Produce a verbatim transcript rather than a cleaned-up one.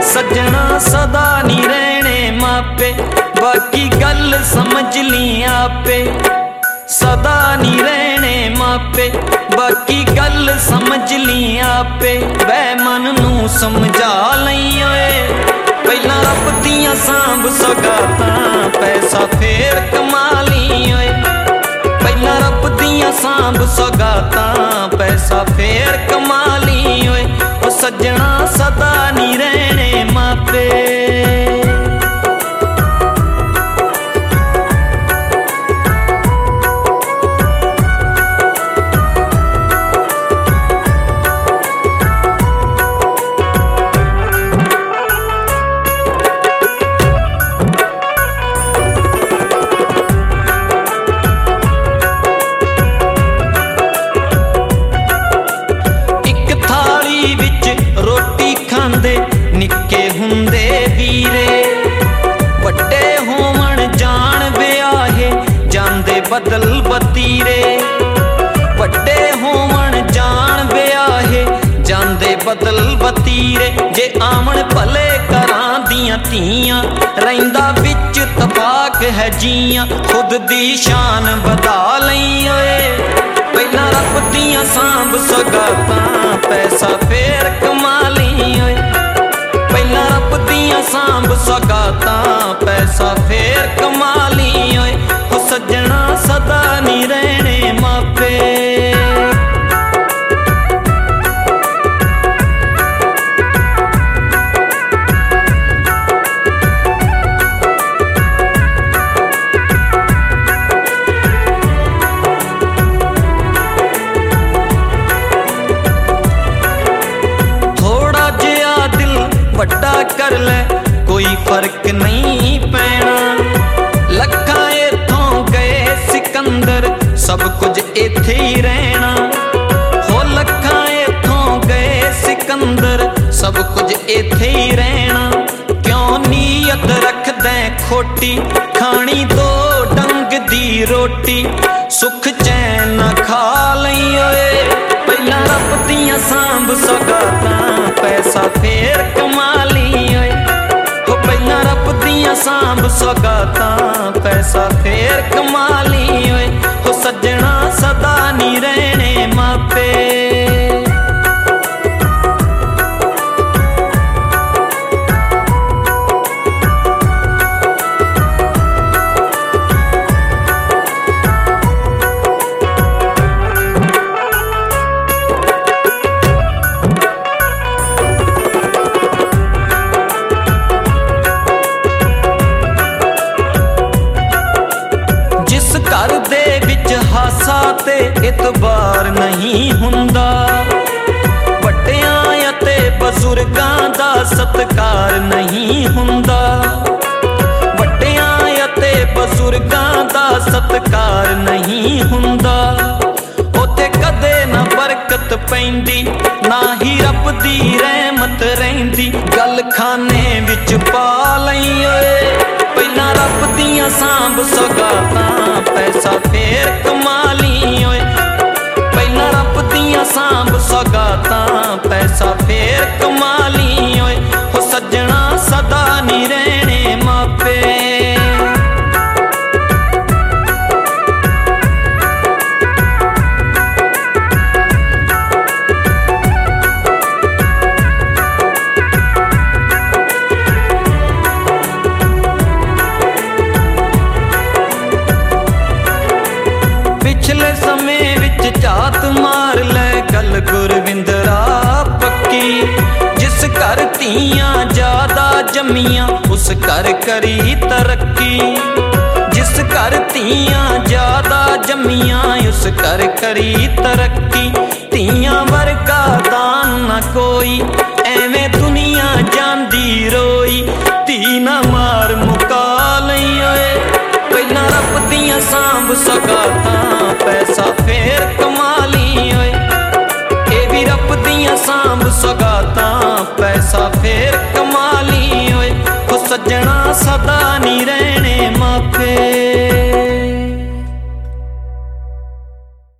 सजना सदा नी रहने मापे, बाकी गल समझ ली आपे। सदा नी रहने मापे, बाकी गल समझ ली आपे। वै मन नू समझा लई ओए, पहला रब दियां सांभ सौगातां, पैसा फेर कमा ली ओए। पहला रब दियां सांभ सौगातां, पैसा फेर कमा ली ओए। ओ सजना सदा नी रहने मापे। निक्के हुंदे वीरे, वड्डे होवन जान ब्याहे, जांदे बदल बतीरे। वड्डे होवन जान ब्याहे, जांदे बदल बतीरे। जे आवन भले घरां दियां धीआं, रहिंदा विच तबाक है जियां। खुद दी शान बधा लई ओए, पहला रब दियां सांभ सौगातां, पैसा फेर कमा ली ओए। पहला रब दियां सांभ सौगातां, पैसा फेर कमा ली ओए। हो सजना सदा नी रहने मापे। वड्डा कर ले कोई फर्क नहीं पैना, लखां इथों गए सिकंदर, सब कुछ इथे ही रहना। हो लखां इथों गए सिकंदर, सब कुछ इथे ही रहना। क्यों नीयत रखदे खोटी, खानी दो डंग दी रोटी। सुख चैन खा लई ओए, पहला रब दियां सांभ सौगातां, पैसा फेर कमा ली ओए। हो पहला रब दियां सांभ सौगातां, पैसा फेर कमा ली ओए। हो सजना सदा नी रहने मापे। घर दे विच हासा ते इतबार नहीं हुंदा, वड्डियां अते बजुर्गां दा सत्कार नहीं हुंदा। वड्डियां अते बजुर्गां दा सत्कार नहीं हुंदा। ओते कदे ना बरकत पैंदी, ना ही रब दी रहमत रहिंदी। गल खाने विच पा लई ओए, पहला रब दियां सांभ सौगातां, पैसा फेर कमा ली ओए। पहला रब दियां सांभ सौगातां, पैसा फेर कमा ली ओए। हो सजना सदा नी रहने मापे। पिछले समय विच झात मार ले गल गुरविंदरा पक्की। जिस घर धीआं ज्यादा जम्मियां, उस घर करी तरक्की। जिस घर धीआं ज्यादा जम्मियां, उस घर करी तरक्की। धीआं वर्गा दान न कोई, एवें दुनिया जांदी रोई। धी ना मार मुका लई ओए, पहला रब दियां सांभ सौगातां, पैसा फेर कमा ली ओए। ए भी रब दियां सांभ सौगातां, पैसा फेर कमा ली ओए। हो सजना सदा नी रहने मापे।